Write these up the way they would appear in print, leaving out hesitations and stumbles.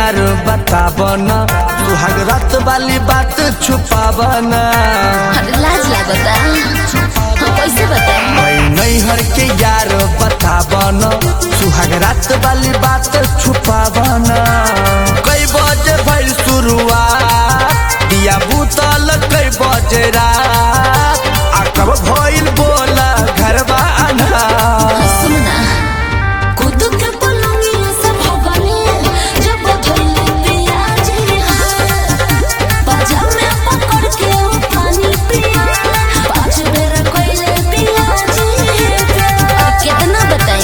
यार बतावन सुहाग रात वाली बात छुपावन। लाज लागता कैसे बताए नैहर के यार बतावन सुहाग रात वाली बात छुपावन। कई बजे भइल शुरुआत दिया बुतल कई बजे रात आ कब भइल बोला घरवा अन्हार। सुनना खुद के पलंगिया से भगने जब धोले पियाज बाजा में पकड़ के पानी पिया 5 बेर कोइले पियाज कितना बताई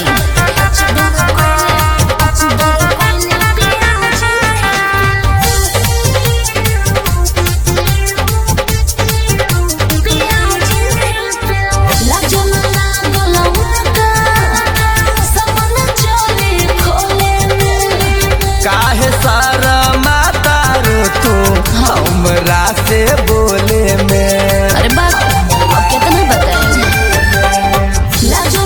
काहे सारा माता रो तू हमरा से बोले में। अरे बाप कितना बताई लाजो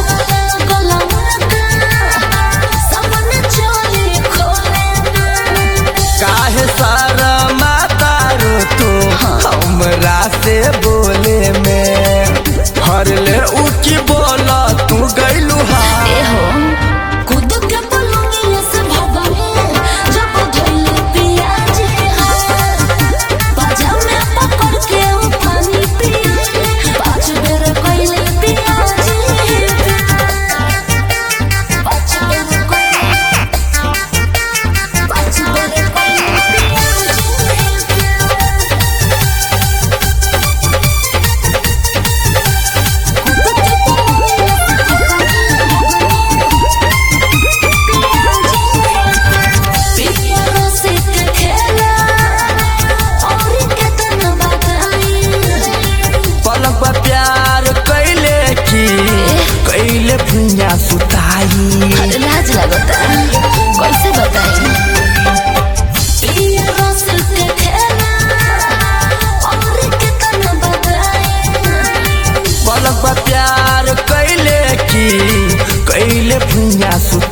काहे सारा माता रो तू हमरा से बोले में। हर ले उकी बोला तू गइलू हा हो खुद के पलंगिया से भगने जब धोले पियाज बाजा में पकड़ के पानी पिया 5 बेर कोइले पियाज 5 बेर कोइले 5 बेर पलक पर प्यार कैले की कैले भुइया सुताई। लाज लगता कैसे बताई पलक पर प्यार कैले की कैले भुइया सुताई।